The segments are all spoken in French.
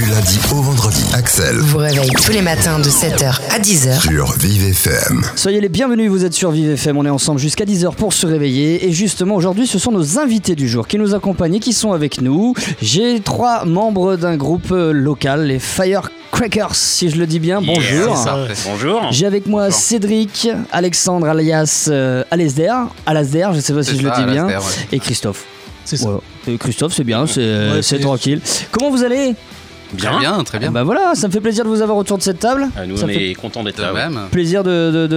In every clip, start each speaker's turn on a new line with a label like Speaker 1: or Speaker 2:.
Speaker 1: Du lundi au vendredi, Axel
Speaker 2: vous réveille tous les matins de 7h à 10h
Speaker 1: sur Vive FM.
Speaker 3: Soyez les bienvenus, vous êtes sur Vive FM, on est ensemble jusqu'à 10h pour se réveiller. Et justement aujourd'hui ce sont nos invités du jour qui nous accompagnent et qui sont avec nous. J'ai 3 membres d'un groupe local, les Firecrackers, si je le dis bien. Bonjour.
Speaker 4: Bonjour.
Speaker 3: J'ai avec moi Cédric, Alexandre alias Alasdair, je sais pas si je le dis bien, et Christophe.
Speaker 5: C'est ça.
Speaker 3: Voilà. Et Christophe, c'est bien, c'est tranquille. Comment vous allez ?
Speaker 4: Très bien.
Speaker 3: Bah voilà, ça me fait plaisir de vous avoir autour de cette table.
Speaker 4: Nous,
Speaker 3: ça
Speaker 4: on
Speaker 3: fait
Speaker 4: est contents d'être là. Même.
Speaker 3: plaisir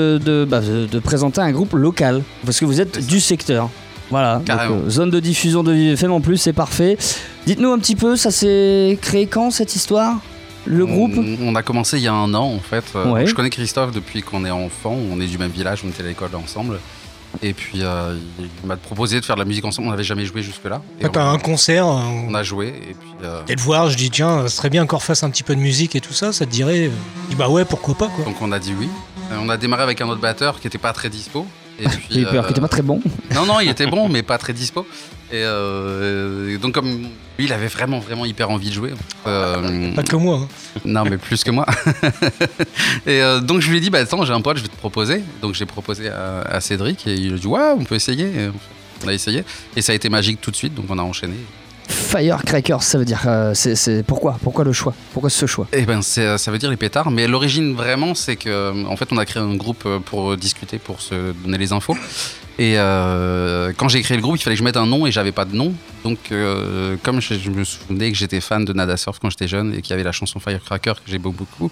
Speaker 3: de présenter un groupe local, parce que vous êtes du secteur. Voilà, donc, zone de diffusion de Vive FM en plus, c'est parfait. Dites-nous un petit peu, ça s'est créé quand cette histoire ? Le groupe ?
Speaker 6: On a commencé il y a 1 an en fait.
Speaker 3: Ouais.
Speaker 6: Je connais Christophe depuis qu'on est enfant, on est du même village, on était à l'école ensemble. Et puis il m'a proposé de faire de la musique ensemble, on n'avait jamais joué jusque-là.
Speaker 5: T'as un concert,
Speaker 6: on a joué et puis...
Speaker 5: Et le voir, je dis tiens, ce serait bien qu'on refasse un petit peu de musique et tout ça, ça te dirait ? Je dis bah ouais, pourquoi pas quoi.
Speaker 6: Donc on a dit oui. On a démarré avec un autre batteur qui était pas très dispo. Et puis,
Speaker 3: j'ai eu peur, qui était pas très bon.
Speaker 6: Non, il était bon, mais pas très dispo. Et donc comme lui, il avait vraiment hyper envie de jouer.
Speaker 5: Pas que moi. Hein.
Speaker 6: Non, mais plus que moi. Et donc je lui ai dit, bah attends, j'ai un pote, je vais te proposer. Donc j'ai proposé à Cédric et il a dit, ouais, on peut essayer. Et on a essayé et ça a été magique tout de suite, donc on a enchaîné.
Speaker 3: Firecrackers, ça veut dire c'est pourquoi le choix ? Pourquoi ce choix ?
Speaker 6: Eh ben ça veut dire les pétards, mais l'origine vraiment c'est que en fait on a créé un groupe pour discuter, pour se donner les infos. Et quand j'ai créé le groupe, il fallait que je mette un nom et j'avais pas de nom. Donc comme je me souvenais que j'étais fan de Nada Surf quand j'étais jeune et qu'il y avait la chanson Firecracker que j'aimais beaucoup.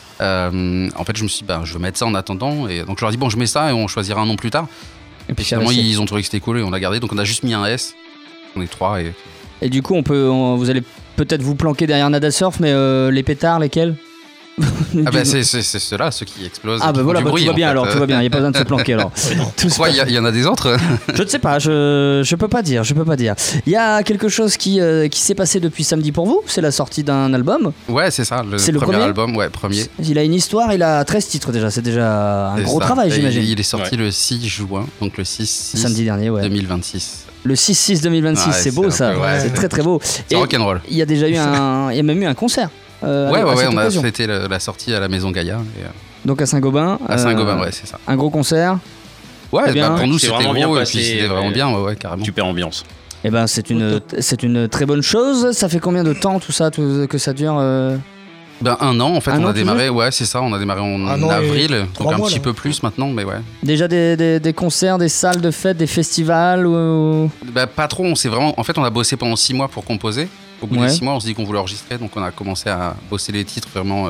Speaker 6: En fait je me suis dit je vais mettre ça en attendant, et donc je leur ai dit je mets ça et on choisira un nom plus tard. Et puis finalement ils ont trouvé que c'était cool et on l'a gardé, donc on a juste mis un S. On est 3
Speaker 3: et du coup vous allez peut-être vous planquer derrière Nada Surf, mais les pétards, lesquels ?
Speaker 6: C'est ceux-là, ceux qui explosent.
Speaker 3: Ah bah voilà, tout va bien alors, tout va bien, il n'y a pas besoin de se planquer alors.
Speaker 6: Pourquoi il y en a des autres ?
Speaker 3: Je ne sais pas, je peux pas dire. Il y a quelque chose qui s'est passé depuis samedi pour vous, c'est la sortie d'un album.
Speaker 6: Ouais, c'est ça, le premier album, premier.
Speaker 3: Il a une histoire, il a 13 titres déjà, c'est déjà un gros travail j'imagine.
Speaker 6: Il est sorti le 6 juin, donc le 6
Speaker 3: samedi dernier,
Speaker 6: 2026.
Speaker 3: Le 6-6-2026, c'est beau ça, c'est très très beau.
Speaker 6: C'est rock'n'roll.
Speaker 3: Il y a déjà eu il y a même eu un concert.
Speaker 6: Ouais, on a fêté la sortie à la Maison Gaillard.
Speaker 3: Donc à Saint-Gobain.
Speaker 6: À Saint-Gobain, ouais, c'est ça.
Speaker 3: Un gros concert.
Speaker 6: Ouais, pour nous c'était
Speaker 4: vraiment
Speaker 6: gros
Speaker 4: bien
Speaker 6: et puis c'était vraiment bien, carrément.
Speaker 4: Super ambiance.
Speaker 3: Et c'est une très bonne chose. Ça fait combien de temps tout ça que ça dure
Speaker 6: 1 an en fait, on a démarré, c'est ça, on a démarré en avril, donc un petit peu plus maintenant, mais ouais.
Speaker 3: Déjà des concerts, des salles de fête, des festivals ou...
Speaker 6: Pas trop, on a bossé pendant 6 mois pour composer. Au bout des 6 mois, on se dit qu'on voulait enregistrer, donc on a commencé à bosser les titres, vraiment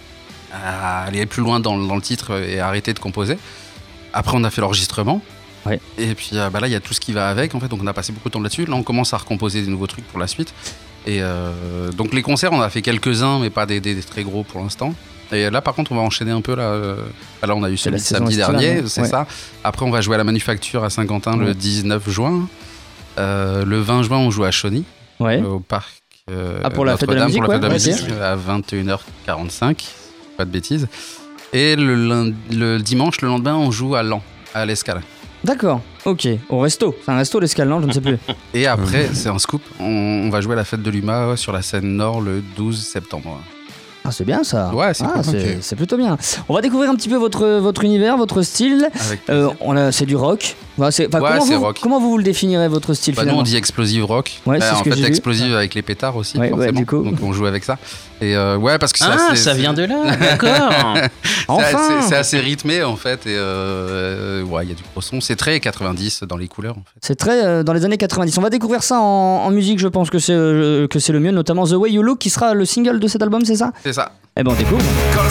Speaker 6: à aller plus loin dans le titre et à arrêter de composer. Après, on a fait l'enregistrement.
Speaker 3: Ouais.
Speaker 6: Et puis là, il y a tout ce qui va avec, en fait, donc on a passé beaucoup de temps là-dessus. Là, on commence à recomposer des nouveaux trucs pour la suite. Et donc les concerts, on a fait quelques-uns, mais pas des très gros pour l'instant. Et là, par contre, on va enchaîner un peu. Là, on a eu celui de samedi dernier, c'est ça. Après, on va jouer à la Manufacture à Saint-Quentin le 19 juin. Le 20 juin, on joue à Chauny, au parc
Speaker 3: pour la fête de la musique,
Speaker 6: à 21h45, pas de bêtises. Et le dimanche, le lendemain, on joue à Laon, à l'Escale.
Speaker 3: D'accord, ok, au resto. C'est un resto l'Escale, non ? Je ne sais plus.
Speaker 6: Et après, c'est un scoop, on va jouer à la fête de l'UMA sur la scène nord le 12 septembre.
Speaker 3: Ah, c'est bien ça.
Speaker 6: Ouais, c'est cool.
Speaker 3: C'est plutôt bien. On va découvrir un petit peu votre univers, votre style. C'est du rock.
Speaker 6: Rock.
Speaker 3: Comment vous le définirez, votre style finalement ?
Speaker 6: Nous on dit explosive rock.
Speaker 3: Ouais, c'est
Speaker 6: en
Speaker 3: ce que
Speaker 6: fait,
Speaker 3: j'ai
Speaker 6: explosive
Speaker 3: vu.
Speaker 6: avec les pétards aussi,
Speaker 3: forcément. Du coup.
Speaker 6: Donc on joue avec ça. Et parce que
Speaker 4: ça vient de là, d'accord.
Speaker 6: C'est assez rythmé en fait. Et il y a du gros son. C'est très 90 dans les couleurs en fait.
Speaker 3: C'est très dans les années 90. On va découvrir ça en musique, je pense que c'est le mieux, notamment The Way You Look qui sera le single de cet album, c'est ça ?
Speaker 6: C'est ça.
Speaker 3: Eh ben on découvre.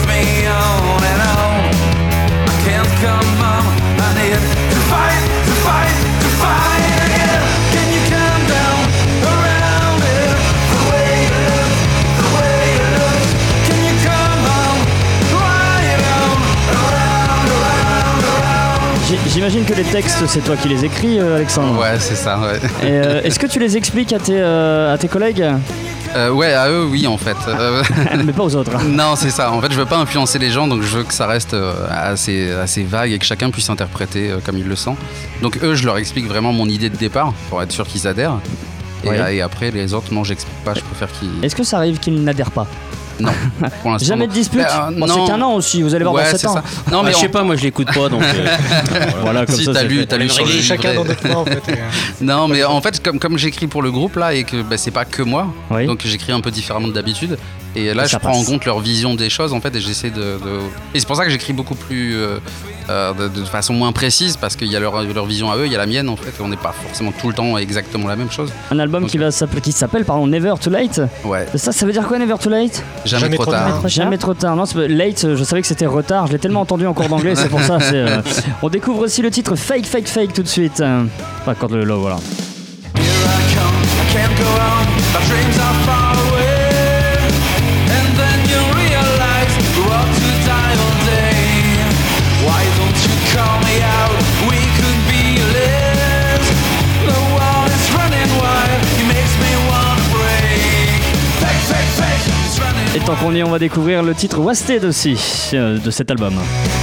Speaker 3: J'imagine que les textes, c'est toi qui les écris, Alexandre.
Speaker 6: Ouais, c'est ça, ouais.
Speaker 3: Et, est-ce que tu les expliques à tes collègues ?
Speaker 6: Ouais, à eux, oui, en fait.
Speaker 3: Mais pas aux autres. Hein.
Speaker 6: Non, c'est ça. En fait, je veux pas influencer les gens, donc je veux que ça reste assez vague et que chacun puisse interpréter comme il le sent. Donc eux, je leur explique vraiment mon idée de départ pour être sûr qu'ils adhèrent. Et après, les autres, non, j'explique pas, je préfère qu'ils.
Speaker 3: Est-ce que ça arrive qu'ils n'adhèrent pas?
Speaker 6: Non, pour l'instant.
Speaker 3: Jamais de dispute. Bon,
Speaker 6: non.
Speaker 3: c'est qu'un an aussi, vous allez voir
Speaker 6: Ouais,
Speaker 3: dans 7
Speaker 6: c'est
Speaker 3: ans.
Speaker 6: ça. Non, mais
Speaker 4: je sais pas, moi je l'écoute pas donc. Voilà, comme
Speaker 6: si
Speaker 4: ça.
Speaker 6: t'as
Speaker 4: c'est
Speaker 6: lu,
Speaker 4: fait.
Speaker 6: t'as lu sur le
Speaker 5: Chacun dans
Speaker 6: livret.
Speaker 5: notre coin en fait.
Speaker 6: Non, mais en fait, comme j'écris pour le groupe là et que c'est pas que moi,
Speaker 3: Oui.
Speaker 6: donc j'écris un peu différemment de d'habitude. Et là,
Speaker 3: Et
Speaker 6: je
Speaker 3: ça
Speaker 6: prends en
Speaker 3: passe.
Speaker 6: compte leur vision des choses en fait, et j'essaie Et c'est pour ça que j'écris beaucoup plus de façon moins précise parce qu'il y a leur vision à eux, il y a la mienne en fait, et on n'est pas forcément tout le temps exactement la même chose.
Speaker 3: Un album qui s'appelle Never Too Late.
Speaker 6: Ouais.
Speaker 3: Ça veut dire quoi, Never Too Late?
Speaker 6: Jamais trop tard.
Speaker 3: Jamais trop tard. Non, late, je savais que c'était retard. Je l'ai tellement entendu en cours d'anglais, c'est pour ça. On découvre aussi le titre Fake Fake Fake tout de suite. Enfin, quand le low, voilà. Et tant qu'on y est, on va découvrir le titre Wasted aussi de cet album.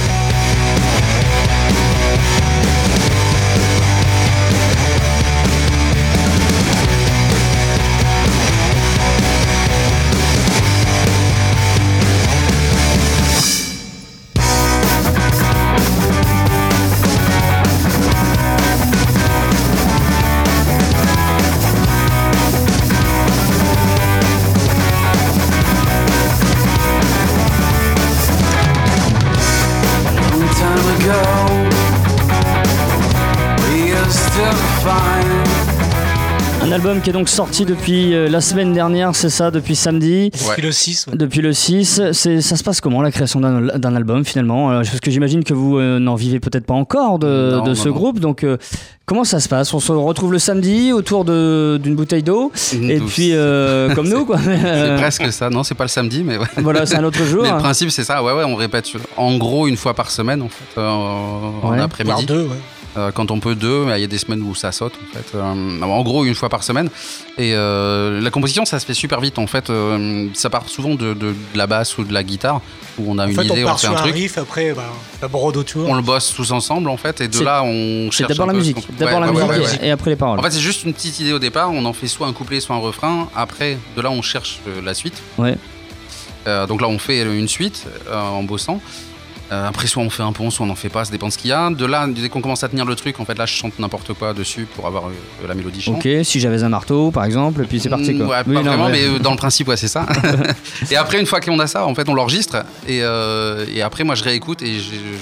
Speaker 3: Un album qui est donc sorti depuis la semaine dernière, c'est ça, depuis samedi.
Speaker 5: Depuis le 6. Ouais.
Speaker 3: Depuis le 6, ça se passe comment la création d'un album finalement? Parce que j'imagine que vous n'en vivez peut-être pas encore de ce groupe, donc comment ça se passe? On se retrouve le samedi autour d'une bouteille d'eau, et puis comme nous quoi.
Speaker 6: C'est presque ça, non c'est pas le samedi mais ouais.
Speaker 3: Voilà, c'est un autre jour.
Speaker 6: Mais le principe c'est ça, ouais, on répète en gros une fois par semaine en fait, en après-midi.
Speaker 5: Par deux, ouais.
Speaker 6: Quand on peut deux, mais il y a des semaines où ça saute en fait. En gros une fois par semaine. Et la composition ça se fait super vite en fait. Ça part souvent de la basse ou de la guitare où on a une idée,
Speaker 5: on
Speaker 6: on fait un truc.
Speaker 5: riff, après la brode autour.
Speaker 6: On le bosse tous ensemble en fait et de là on
Speaker 3: C'est
Speaker 6: cherche
Speaker 3: d'abord
Speaker 6: un
Speaker 3: la
Speaker 6: peu
Speaker 3: musique,
Speaker 6: ce qu'on-
Speaker 3: d'abord la
Speaker 6: Ouais,
Speaker 3: musique
Speaker 6: ouais.
Speaker 3: et après les paroles.
Speaker 6: En fait c'est juste une petite idée au départ, on en fait soit un couplet soit un refrain, après de là on cherche la suite.
Speaker 3: Ouais.
Speaker 6: Donc là on fait une suite en bossant. Après soit on fait un pont, soit on n'en fait pas, ça dépend de ce qu'il y a. De là, dès qu'on commence à tenir le truc, en fait là je chante n'importe quoi dessus pour avoir la mélodie chante.
Speaker 3: Ok, si j'avais un marteau par exemple, et puis c'est parti quoi.
Speaker 6: Ouais,
Speaker 3: Oui,
Speaker 6: pas
Speaker 3: non,
Speaker 6: vraiment,
Speaker 3: ouais.
Speaker 6: mais dans le principe, ouais, c'est ça. Et après, une fois qu'on a ça, en fait, on l'enregistre. Et après, moi, je réécoute et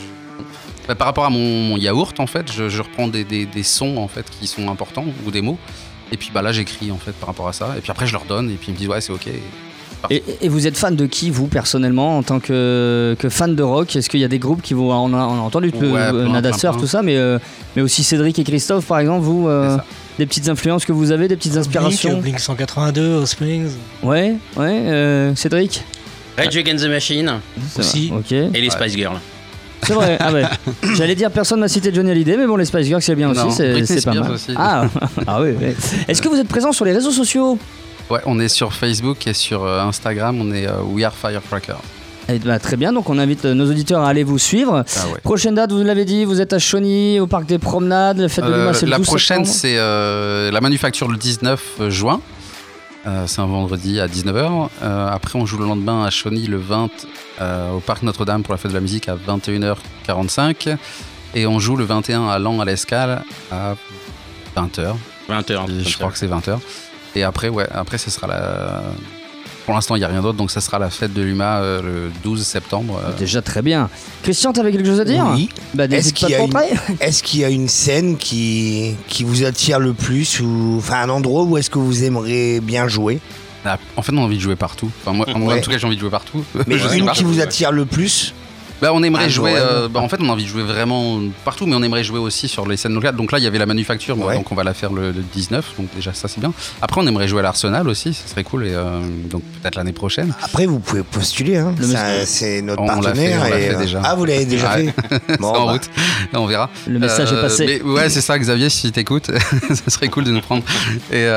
Speaker 6: par rapport à mon yaourt, en fait, je reprends des sons en fait qui sont importants ou des mots. Et puis là, j'écris en fait par rapport à ça. Et puis après, je leur donne et puis ils me disent ouais, c'est ok.
Speaker 3: Et vous êtes fan de qui, vous, personnellement, en tant que fan de rock? Est-ce qu'il y a des groupes qui vous... On a entendu Nada Surf, tout ça, mais aussi Cédric et Christophe, par exemple, vous, des petites influences que vous avez, des petites inspirations?
Speaker 5: Blink 182, Springs.
Speaker 3: Ouais, Cédric?
Speaker 4: Rage Against the Machine
Speaker 5: Aussi.
Speaker 3: Ok.
Speaker 4: et les Spice Girls.
Speaker 3: C'est vrai, ah ouais. J'allais dire personne m'a cité Johnny Hallyday, mais bon, les Spice Girls c'est bien
Speaker 6: Non,
Speaker 3: aussi,
Speaker 6: Britney
Speaker 3: c'est pas
Speaker 6: Spears
Speaker 3: mal.
Speaker 6: aussi.
Speaker 3: Ah oui, oui. Est-ce que vous êtes présent sur les réseaux sociaux?
Speaker 6: Ouais, on est sur Facebook et sur Instagram, on est We Are Firecracker.
Speaker 3: Eh ben, très bien, donc on invite nos auditeurs à aller vous suivre.
Speaker 6: Ah ouais.
Speaker 3: Prochaine date, vous l'avez dit, vous êtes à Chauny, au Parc des Promenades, la fête de l'humain, c'est le
Speaker 6: La
Speaker 3: 12
Speaker 6: prochaine,
Speaker 3: septembre.
Speaker 6: c'est la manufacture le 19 juin. C'est un vendredi à 19h. Après, on joue le lendemain à Chauny le 20 au Parc Notre-Dame pour la fête de la musique à 21h45. Et on joue le 21 à Laon à l'Escale à 20h.
Speaker 4: 20h.
Speaker 6: Je crois que c'est 20h. Et après, ce sera la... Pour l'instant, il n'y a rien d'autre, donc ça sera la fête de l'UMA le 12 septembre.
Speaker 3: Déjà très bien. Christian, t'avais quelque chose à dire?
Speaker 7: Oui.
Speaker 3: Bah, n'hésite pas de rentrer.
Speaker 7: Est-ce qu'il y a une scène qui vous attire le plus, ou enfin un endroit où est-ce que vous aimeriez bien jouer?
Speaker 6: En fait, on a envie de jouer partout. Enfin, moi,
Speaker 7: Ouais.
Speaker 6: en tout cas, j'ai envie de jouer partout.
Speaker 7: Mais
Speaker 6: Je sais
Speaker 7: une
Speaker 6: pas.
Speaker 7: qui vous attire le plus?
Speaker 6: On aimerait
Speaker 7: Ah,
Speaker 6: jouer.
Speaker 7: ouais.
Speaker 6: En fait, on a envie de jouer vraiment partout, mais on aimerait jouer aussi sur les scènes locales. Donc là, il y avait la manufacture,
Speaker 7: Ouais.
Speaker 6: donc on va la faire le 19. Donc déjà, ça c'est bien. Après, on aimerait jouer à l'Arsenal aussi, ça serait cool. Et donc peut-être l'année prochaine.
Speaker 7: Après, vous pouvez postuler, hein. C'est notre
Speaker 6: On l'a
Speaker 7: partenaire.
Speaker 6: fait, on l'a
Speaker 7: et,
Speaker 6: fait déjà.
Speaker 7: Ah, vous l'avez déjà
Speaker 6: Ouais.
Speaker 7: fait?
Speaker 6: C'est
Speaker 7: Bon,
Speaker 6: en
Speaker 7: bah,
Speaker 6: route. On verra.
Speaker 3: Le message est passé.
Speaker 6: Mais ouais, c'est ça, Xavier, si t'écoutes, ça serait cool de nous prendre. Et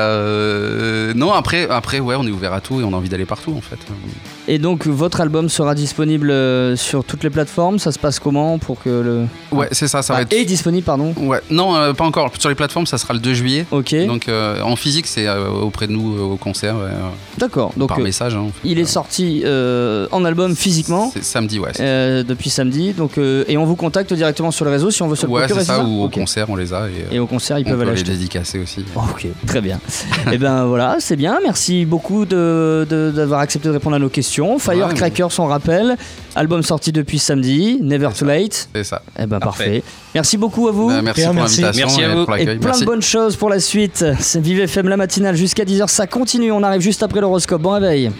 Speaker 6: non, après, ouais, on est ouvert à tout et on a envie d'aller partout en fait.
Speaker 3: Et donc, votre album sera disponible sur toutes les les plateformes, ça se passe comment pour que le...
Speaker 6: Ouais, c'est ça, ça va être.
Speaker 3: est disponible, pardon.
Speaker 6: Ouais, non, pas encore. Sur les plateformes, ça sera le 2 juillet.
Speaker 3: Ok.
Speaker 6: Donc en physique, c'est auprès de nous au concert,
Speaker 3: D'accord. Donc
Speaker 6: par message. Hein.
Speaker 3: il est sorti en album physiquement.
Speaker 6: C'est samedi, ouais.
Speaker 3: Depuis samedi. Donc et on vous contacte directement sur les réseaux si on veut se le
Speaker 6: Ouais,
Speaker 3: procurer.
Speaker 6: c'est ça. Ou au
Speaker 3: Ok.
Speaker 6: concert, on les a.
Speaker 3: Et au concert, ils
Speaker 6: on
Speaker 3: peuvent
Speaker 6: peut
Speaker 3: aller
Speaker 6: les
Speaker 3: acheter.
Speaker 6: dédicacer aussi.
Speaker 3: Ok, très bien. Et ben voilà, c'est bien. Merci beaucoup d'avoir accepté de répondre à nos questions. Firecrackers, on rappelle. Album sorti depuis samedi. Never Too Late.
Speaker 6: C'est ça.
Speaker 3: Eh ben
Speaker 4: Parfait.
Speaker 3: parfait. Merci beaucoup à vous.
Speaker 6: Merci
Speaker 5: Pierre,
Speaker 6: pour
Speaker 5: merci.
Speaker 6: l'invitation
Speaker 4: Merci à
Speaker 6: et
Speaker 4: vous.
Speaker 6: pour
Speaker 3: Et
Speaker 6: l'accueil.
Speaker 3: plein
Speaker 6: Merci.
Speaker 3: de bonnes choses pour la suite. C'est Vive FM la matinale jusqu'à 10h. Ça continue. On arrive juste après l'horoscope. Bon réveil.